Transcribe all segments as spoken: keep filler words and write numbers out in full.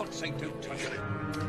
God's sake, don't touch it.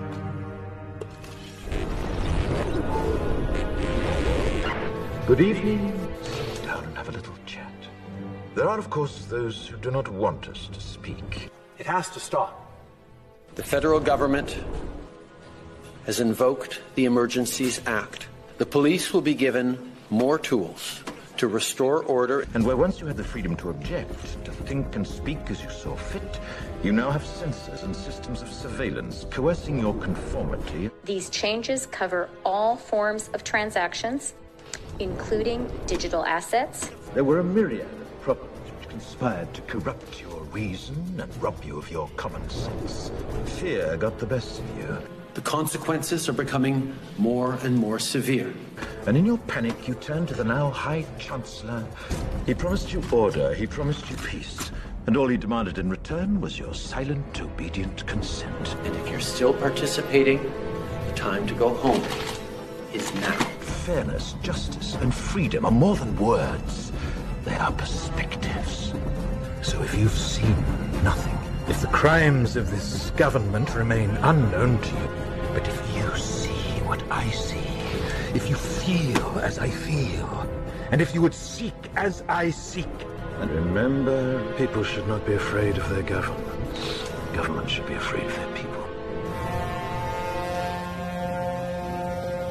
Good evening. Sit down and have a little chat. There are, of course, those who do not want us to speak. It has to stop. The federal government has invoked the Emergencies Act. The police will be given more tools to restore order. And where once you had the freedom to object, to think and speak as you saw fit, you now have censors and systems of surveillance coercing your conformity. These changes cover all forms of transactions, including digital assets. There were a myriad of problems which conspired to corrupt your reason and rob you of your common sense. Fear got the best of you. The consequences are becoming more and more severe. And in your panic, you turned to the now High Chancellor. He promised you order, he promised you peace. And all he demanded in return was your silent, obedient consent. And if you're still participating, the time to go home is now. Fairness, justice, and freedom are more than words. They are perspectives. So if you've seen nothing, if the crimes of this government remain unknown to you, but if you see what I see, if you feel as I feel, and if you would seek as I seek, and remember, people should not be afraid of their governments. Governments should be afraid of their